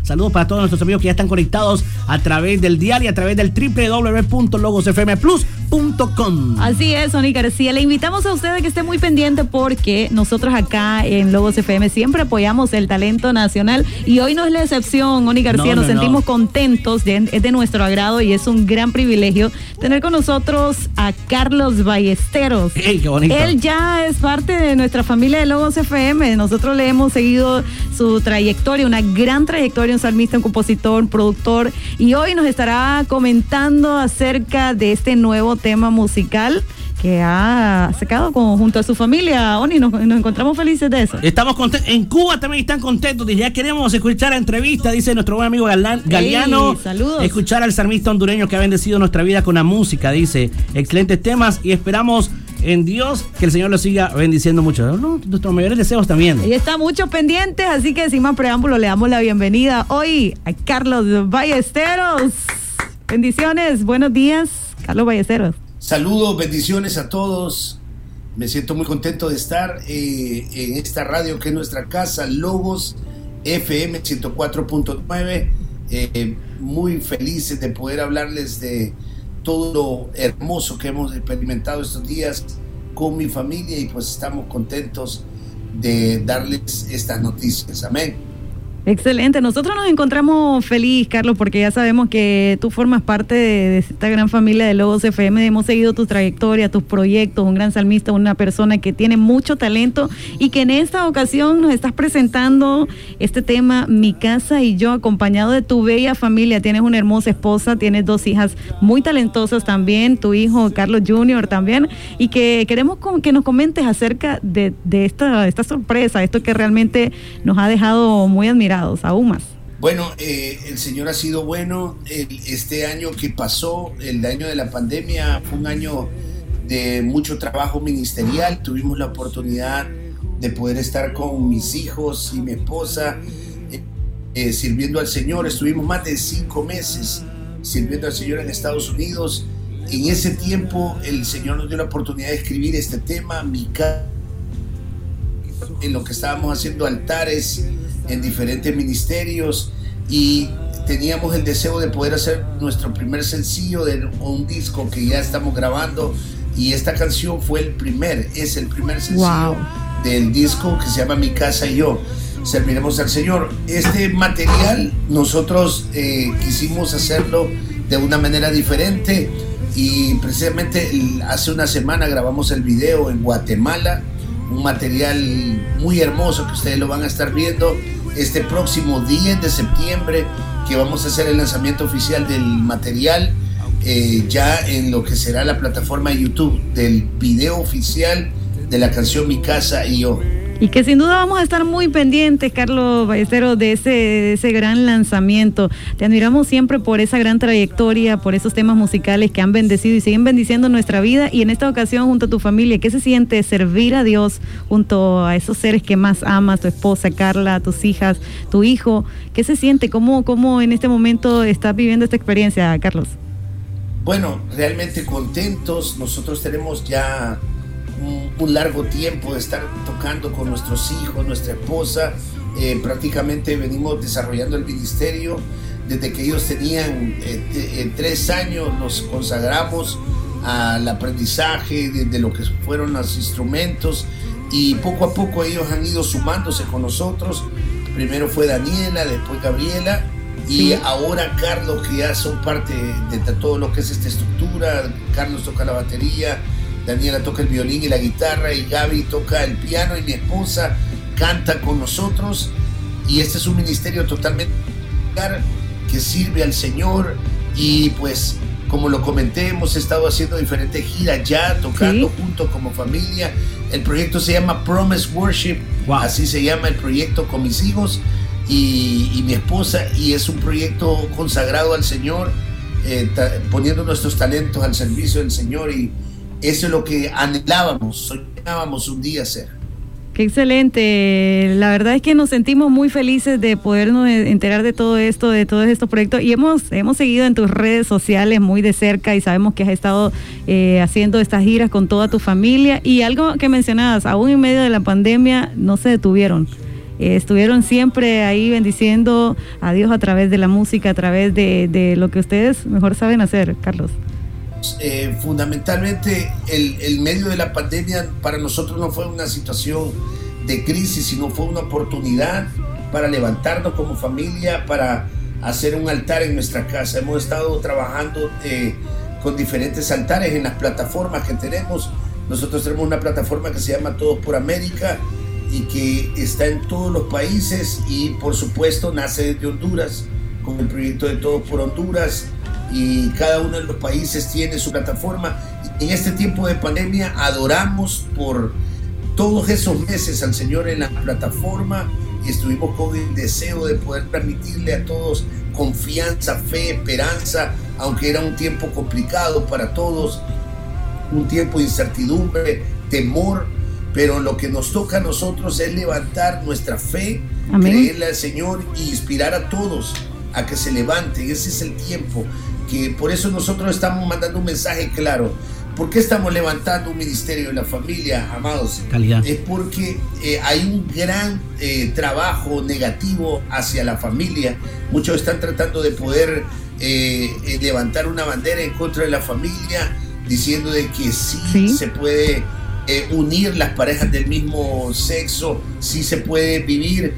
Saludos para todos nuestros amigos que ya están conectados a través del dial y a través del www.logosfmplus.com. Así es, Oni García. Le invitamos a usted a que esté muy pendiente porque nosotros acá en Logos FM siempre apoyamos el talento nacional y hoy no es la excepción, Oni García. Nos sentimos contentos, es de nuestro agrado y es un gran privilegio tener con nosotros a Carlos Ballesteros. ¡Ey, qué bonito! Él ya es parte de nuestra familia de Logos FM. Nosotros le hemos seguido su trayectoria, una gran trayectoria, un salmista, un compositor, un productor, y hoy nos estará comentando acerca de este nuevo tema musical que ha sacado junto a su familia. Oni, nos encontramos felices de eso. Estamos contentos. En Cuba también están contentos. Ya queremos escuchar la entrevista, dice nuestro buen amigo Galeano. Saludos. Escuchar al salmista hondureño que ha bendecido nuestra vida con la música, dice. Excelentes temas y esperamos en Dios que el Señor lo siga bendiciendo mucho. Nuestros mayores deseos también. Ahí está, muchos pendientes, así que sin más preámbulo le damos la bienvenida hoy a Carlos Ballesteros. Bendiciones, buenos días, Carlos Ballesteros. Saludos, bendiciones a todos. Me siento muy contento de estar en esta radio que es nuestra casa, Logos FM 104.9. Muy felices de poder hablarles de todo lo hermoso que hemos experimentado estos días con mi familia y pues estamos contentos de darles estas noticias. Amén. Excelente, nosotros nos encontramos feliz, Carlos, porque ya sabemos que tú formas parte de esta gran familia de Logos FM. Hemos seguido tu trayectoria, tus proyectos, un gran salmista, una persona que tiene mucho talento y que en esta ocasión nos estás presentando este tema, Mi Casa y Yo, acompañado de tu bella familia. Tienes una hermosa esposa, tienes 2 hijas muy talentosas también, tu hijo Carlos Jr. también, y que queremos que nos comentes acerca de esta sorpresa, esto que realmente nos ha dejado muy admirados. Aún más. Bueno, el Señor ha sido bueno. Este año que pasó, el año de la pandemia, fue un año de mucho trabajo ministerial. Tuvimos la oportunidad de poder estar con mis hijos y mi esposa sirviendo al Señor. Estuvimos más de 5 meses sirviendo al Señor en Estados Unidos. En ese tiempo el Señor nos dio la oportunidad de escribir este tema, Mi Casa, en lo que estábamos haciendo altares en diferentes ministerios y teníamos el deseo de poder hacer nuestro primer sencillo de un disco que ya estamos grabando y esta canción es el primer sencillo del disco que se llama Mi Casa y Yo, serviremos al Señor. Este material nosotros quisimos hacerlo de una manera diferente y precisamente hace una semana grabamos el video en Guatemala, un material muy hermoso que ustedes lo van a estar viendo este próximo 10 de septiembre, que vamos a hacer el lanzamiento oficial del material ya en lo que será la plataforma de YouTube del video oficial de la canción Mi Casa y Yo. Y que sin duda vamos a estar muy pendientes, Carlos Ballesteros, de ese gran lanzamiento. Te admiramos siempre por esa gran trayectoria, por esos temas musicales que han bendecido y siguen bendiciendo nuestra vida. Y en esta ocasión, junto a tu familia, ¿qué se siente servir a Dios junto a esos seres que más amas, tu esposa Carla, tus hijas, tu hijo? ¿Qué se siente? ¿Cómo en este momento estás viviendo esta experiencia, Carlos? Bueno, realmente contentos. Nosotros tenemos ya un largo tiempo de estar tocando con nuestros hijos, nuestra esposa. Prácticamente venimos desarrollando el ministerio desde que ellos tenían 3 años. Nos consagramos al aprendizaje de lo que fueron los instrumentos y poco a poco ellos han ido sumándose con nosotros. Primero fue Daniela, después Gabriela y ahora Carlos, que ya son parte de todo lo que es esta estructura. Carlos toca la batería, Daniela toca el violín y la guitarra y Gaby toca el piano y mi esposa canta con nosotros y este es un ministerio totalmente que sirve al Señor y pues como lo comenté hemos estado haciendo diferentes giras ya tocando juntos como familia. El proyecto se llama Promise Worship, así se llama el proyecto con mis hijos y mi esposa y es un proyecto consagrado al Señor, poniendo nuestros talentos al servicio del Señor y eso es lo que soñábamos un día hacer. Qué excelente, la verdad es que nos sentimos muy felices de podernos enterar de todo esto, de todos estos proyectos y hemos seguido en tus redes sociales muy de cerca y sabemos que has estado haciendo estas giras con toda tu familia y algo que mencionabas, aún en medio de la pandemia no se detuvieron. estuvieron siempre ahí bendiciendo a Dios a través de la música, a través de lo que ustedes mejor saben hacer, Carlos. Fundamentalmente el medio de la pandemia para nosotros no fue una situación de crisis, sino fue una oportunidad para levantarnos como familia, para hacer un altar en nuestra casa. Hemos estado trabajando con diferentes altares en las plataformas que tenemos. Nosotros tenemos una plataforma que se llama Todos por América y que está en todos los países, y por supuesto nace desde Honduras con el proyecto de Todos por Honduras, y cada uno de los países tiene su plataforma. En este tiempo de pandemia adoramos por todos esos meses al Señor en la plataforma, y estuvimos con el deseo de poder transmitirle a todos confianza, fe, esperanza, aunque era un tiempo complicado para todos, un tiempo de incertidumbre, temor, pero lo que nos toca a nosotros es levantar nuestra fe, amén, creerle al Señor y inspirar a todos a que se levanten. Ese es el tiempo, que por eso nosotros estamos mandando un mensaje claro. ¿Por qué estamos levantando un ministerio de la familia, amados? Calidad. Es porque hay un gran trabajo negativo hacia la familia. Muchos están tratando de poder levantar una bandera en contra de la familia, diciendo de que sí se puede unir las parejas del mismo sexo, sí se puede vivir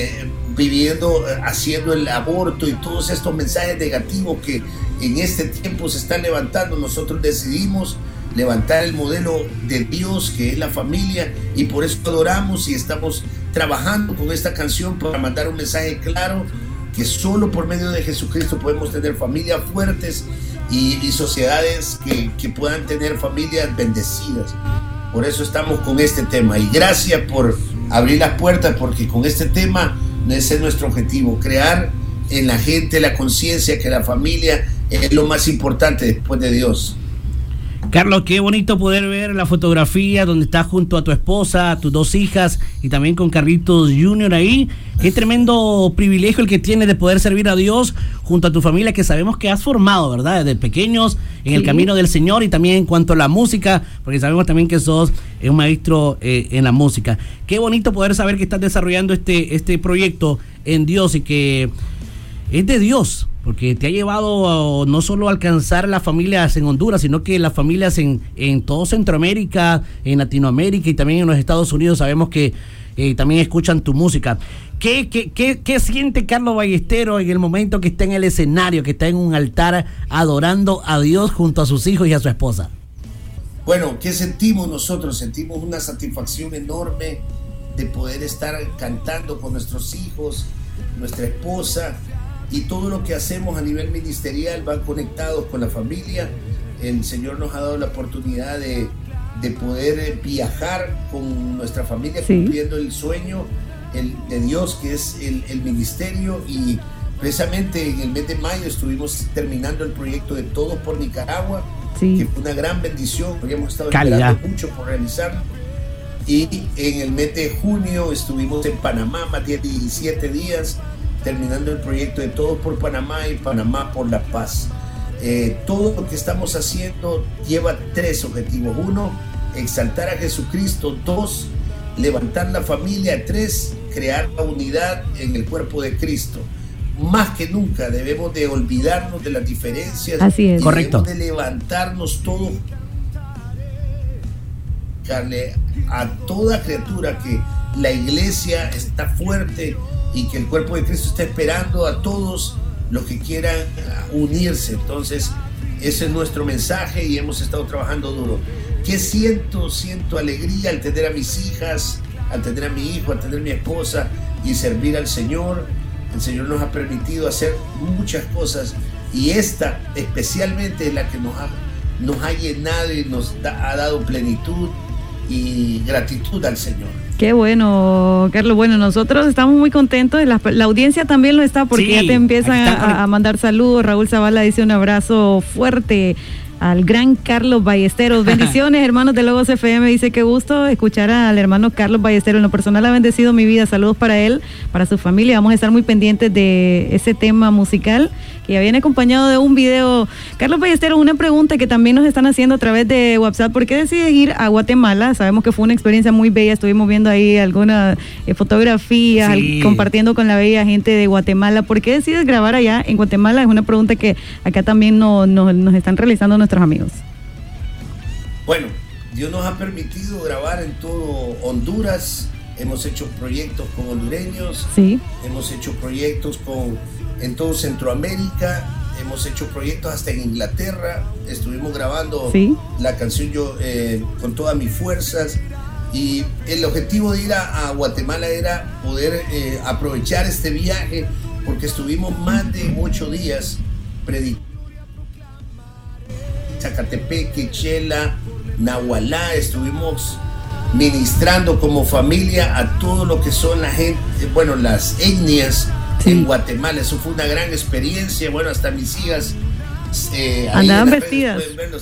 haciendo el aborto, y todos estos mensajes negativos que en este tiempo se están levantando. Nosotros decidimos levantar el modelo de Dios, que es la familia, y por eso adoramos y estamos trabajando con esta canción para mandar un mensaje claro, que solo por medio de Jesucristo podemos tener familias fuertes y sociedades que puedan tener familias bendecidas. Por eso estamos con este tema, y gracias por abrir las puertas, porque con este tema ese es nuestro objetivo, crear en la gente la conciencia que la familia es lo más importante después de Dios. Carlos, qué bonito poder ver la fotografía donde estás junto a tu esposa, a tus dos hijas, y también con Carlitos Jr. ahí. Qué tremendo privilegio el que tienes de poder servir a Dios junto a tu familia, que sabemos que has formado, ¿verdad?, desde pequeños en el camino del Señor, y también en cuanto a la música, porque sabemos también que sos un maestro en la música. Qué bonito poder saber que estás desarrollando este proyecto en Dios, y que es de Dios, porque te ha llevado no solo a alcanzar las familias en Honduras, sino que las familias en todo Centroamérica, en Latinoamérica y también en los Estados Unidos. Sabemos que también escuchan tu música. ¿Qué siente Carlos Ballesteros en el momento que está en el escenario, que está en un altar adorando a Dios junto a sus hijos y a su esposa? Bueno, ¿qué sentimos nosotros? Sentimos una satisfacción enorme de poder estar cantando con nuestros hijos, nuestra esposa, y todo lo que hacemos a nivel ministerial va conectados con la familia. El Señor nos ha dado la oportunidad de poder viajar con nuestra familia, cumpliendo el sueño de Dios, que es el ministerio, y precisamente en el mes de mayo estuvimos terminando el proyecto de Todos por Nicaragua, que fue una gran bendición. Habíamos estado esperando mucho por realizarlo, y en el mes de junio estuvimos en Panamá más de 17 días terminando el proyecto de Todos por Panamá y Panamá por la Paz. Todo lo que estamos haciendo lleva 3 objetivos: 1, exaltar a Jesucristo; 2, levantar la familia; 3, crear la unidad en el cuerpo de Cristo. Más que nunca debemos de olvidarnos de las diferencias. Así es. Correcto. Debemos de levantarnos todos a toda criatura, que la iglesia está fuerte y que el cuerpo de Cristo está esperando a todos los que quieran unirse. Entonces ese es nuestro mensaje, y hemos estado trabajando duro. ¿Qué siento? Siento alegría al tener a mis hijas, al tener a mi hijo, al tener a mi esposa y servir al Señor. El Señor nos ha permitido hacer muchas cosas, y esta especialmente es la que nos ha llenado y ha dado plenitud y gratitud al Señor. Qué bueno, Carlos. Bueno, nosotros estamos muy contentos, la audiencia también lo está, porque ya te empiezan a mandar saludos. Raúl Zavala dice un abrazo fuerte al gran Carlos Ballesteros. Bendiciones, hermanos de Logos FM. Dice que gusto escuchar al hermano Carlos Ballesteros. En lo personal ha bendecido mi vida. Saludos para él, para su familia. Vamos a estar muy pendientes de ese tema musical que ya viene acompañado de un video. Carlos Ballesteros, una pregunta que también nos están haciendo a través de WhatsApp. ¿Por qué decides ir a Guatemala? Sabemos que fue una experiencia muy bella. Estuvimos viendo ahí algunas fotografías, sí, compartiendo con la bella gente de Guatemala. ¿Por qué decides grabar allá en Guatemala? Es una pregunta que acá también nos están realizando nuestros amigos. Bueno, Dios nos ha permitido grabar en todo Honduras. Hemos hecho proyectos con hondureños. Sí. Hemos hecho proyectos en todo Centroamérica. Hemos hecho proyectos hasta en Inglaterra. Estuvimos grabando la canción Yo con todas mis fuerzas. Y el objetivo de ir a Guatemala era poder aprovechar este viaje, porque estuvimos más de 8 días predicando. Zacatepeque, Chela, Nahualá, estuvimos ministrando como familia a todo lo que son la gente, bueno, las etnias en Guatemala. Eso fue una gran experiencia. Bueno, hasta mis hijas andaban vestidas.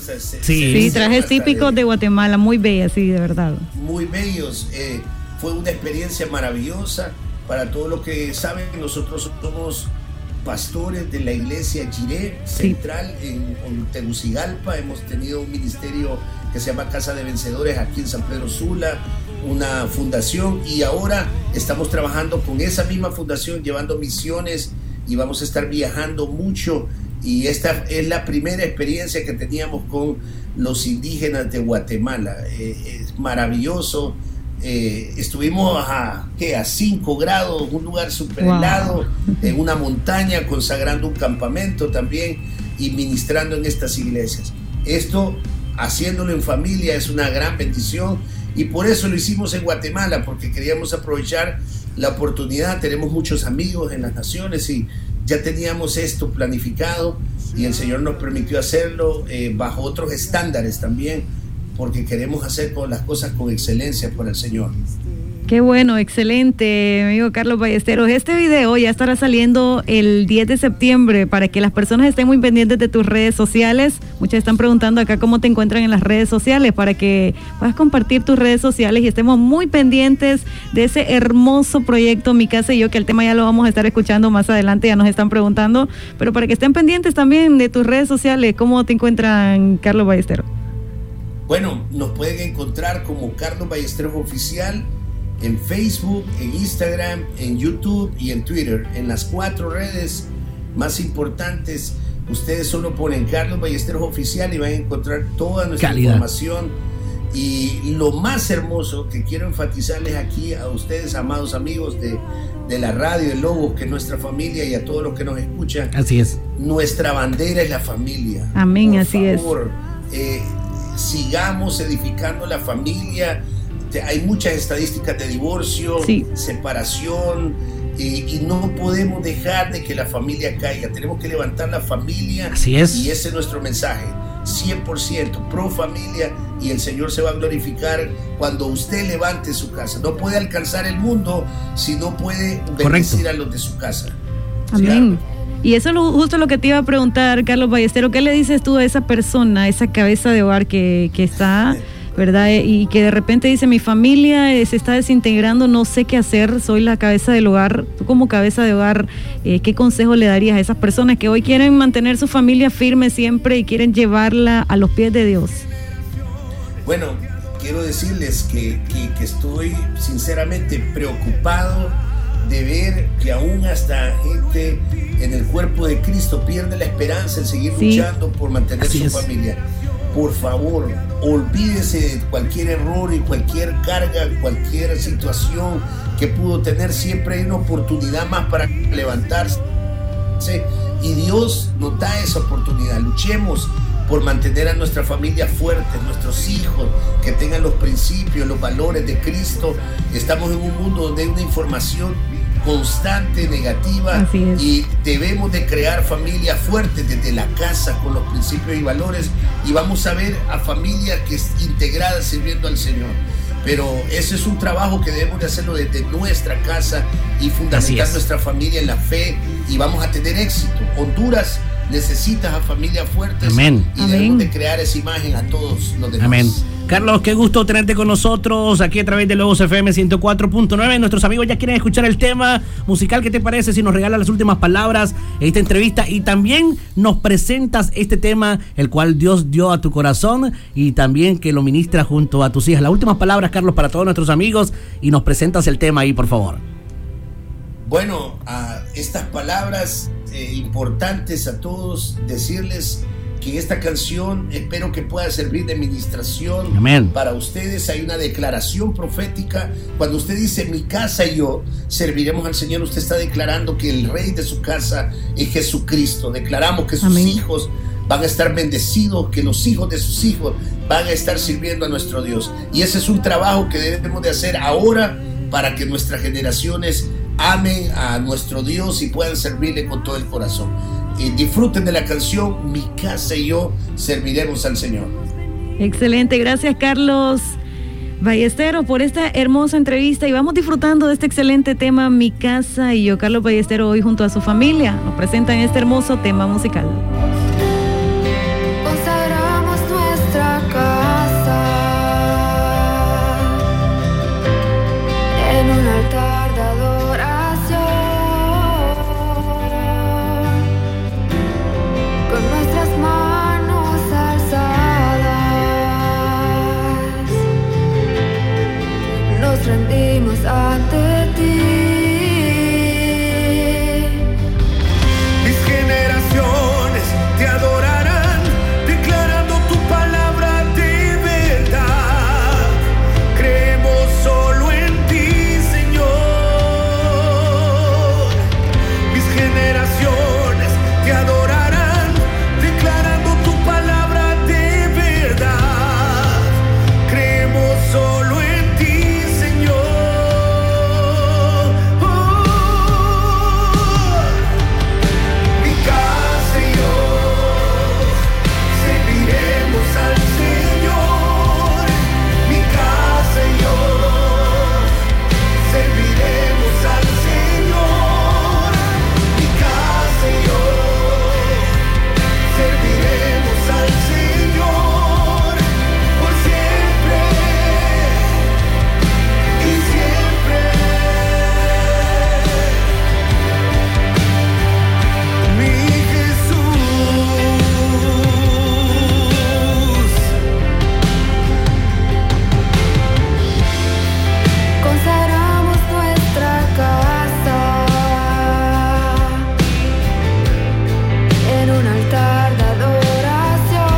Sí, trajes típicos de Guatemala, muy bellas, sí, de verdad. Muy bellos. Fue una experiencia maravillosa. Para todos los que saben, nosotros somos pastores de la iglesia Jiré Central en Tegucigalpa. Hemos tenido un ministerio que se llama Casa de Vencedores aquí en San Pedro Sula, una fundación, y ahora estamos trabajando con esa misma fundación, llevando misiones, y vamos a estar viajando mucho. Y esta es la primera experiencia que teníamos con los indígenas de Guatemala. Es maravilloso. Estuvimos a 5 grados, un lugar súper helado, en una montaña, consagrando un campamento también y ministrando en estas iglesias. Esto, haciéndolo en familia, es una gran bendición, y por eso lo hicimos en Guatemala, porque queríamos aprovechar la oportunidad. Tenemos muchos amigos en las naciones y ya teníamos esto planificado, y el Señor nos permitió hacerlo bajo otros estándares también, porque queremos hacer las cosas con excelencia por el Señor. Qué bueno, excelente, amigo Carlos Ballesteros. Este video ya estará saliendo el 10 de septiembre para que las personas estén muy pendientes de tus redes sociales. Muchas están preguntando acá cómo te encuentran en las redes sociales, para que puedas compartir tus redes sociales y estemos muy pendientes de ese hermoso proyecto Mi Casa y Yo, que el tema ya lo vamos a estar escuchando más adelante, ya nos están preguntando, pero para que estén pendientes también de tus redes sociales. ¿Cómo te encuentran, Carlos Ballesteros? Bueno, nos pueden encontrar como Carlos Ballesteros Oficial en Facebook, en Instagram, en YouTube y en Twitter. En las 4 redes más importantes, ustedes solo ponen Carlos Ballesteros Oficial y van a encontrar toda nuestra información. Y lo más hermoso que quiero enfatizarles aquí a ustedes, amados amigos de la radio de Logos, que es nuestra familia, y a todos los que nos escuchan. Así es. Nuestra bandera es la familia. Amén, por así favor, sigamos edificando la familia. Hay muchas estadísticas de divorcio, separación, y no podemos dejar de que la familia caiga. Tenemos que levantar la familia. Así es. Y ese es nuestro mensaje, 100% pro familia, y el Señor se va a glorificar cuando usted levante su casa. No puede alcanzar el mundo si no puede bendecir a los de su casa. Amén. Y eso es justo lo que te iba a preguntar, Carlos Ballesteros. ¿Qué le dices tú a esa persona, a esa cabeza de hogar que está, verdad, y que de repente dice: mi familia se está desintegrando, no sé qué hacer, soy la cabeza del hogar? Tú como cabeza de hogar, ¿qué consejo le darías a esas personas que hoy quieren mantener su familia firme siempre y quieren llevarla a los pies de Dios? Bueno, quiero decirles que estoy sinceramente preocupado de ver que aún hasta gente en el cuerpo de Cristo pierde la esperanza en seguir luchando por mantener su familia. Por favor, olvídese de cualquier error y cualquier carga, cualquier situación que pudo tener. Siempre hay una oportunidad más para levantarse, y Dios nos da esa oportunidad. Luchemos por mantener a nuestra familia fuerte, nuestros hijos que tengan los principios, los valores de Cristo. Estamos en un mundo donde hay una información constante, negativa, y debemos de crear familias fuertes desde la casa con los principios y valores, y vamos a ver a familias que es integradas sirviendo al Señor. Pero ese es un trabajo que debemos de hacerlo desde nuestra casa y fundamentar nuestra familia en la fe, y vamos a tener éxito. Honduras necesitas a familias fuertes. Amén. Y debemos de crear esa imagen a todos los demás. Amén. Carlos, qué gusto tenerte con nosotros aquí a través de Logos FM 104.9. Nuestros amigos ya quieren escuchar el tema musical. ¿Qué te parece si nos regalas las últimas palabras en esta entrevista y también nos presentas este tema, el cual Dios dio a tu corazón y también que lo ministras junto a tus hijas? Las últimas palabras, Carlos, para todos nuestros amigos y nos presentas el tema ahí, por favor. Bueno, a estas palabras importantes a todos, decirles que esta canción espero que pueda servir de ministración. Amén. Para ustedes. Hay una declaración profética. Cuando usted dice mi casa y yo serviremos al Señor, usted está declarando que el rey de su casa es Jesucristo. Declaramos que sus Amén. hijos van a estar bendecidos, que los hijos de sus hijos van a estar sirviendo a nuestro Dios. Y ese es un trabajo que debemos de hacer ahora para que nuestras generaciones amen a nuestro Dios y puedan servirle con todo el corazón. Disfruten de la canción Mi casa y yo serviremos al Señor. Excelente, gracias Carlos Ballesteros por esta hermosa entrevista y vamos disfrutando de este excelente tema Mi casa y yo. Carlos Ballesteros hoy junto a su familia nos presentan este hermoso tema musical. Consagramos nuestra casa en un altar de adoración, con nuestras manos alzadas, nos rendimos ante ti. Mis generaciones te adorarán, declarando tu palabra de verdad. Creemos solo en ti, Señor. Mis generaciones te adorarán, declarando tu palabra de verdad. Creemos solo en ti, Señor. Mi casa y yo serviremos al Señor. Mi casa y yo serviremos al Señor. Mi casa y yo serviremos al Señor por siempre y siempre. Mi Jesús, Consagramos nuestra casa en un altar de adoración,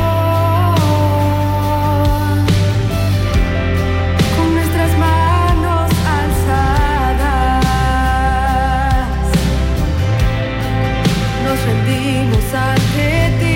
con nuestras manos alzadas, nos rendimos ante ti.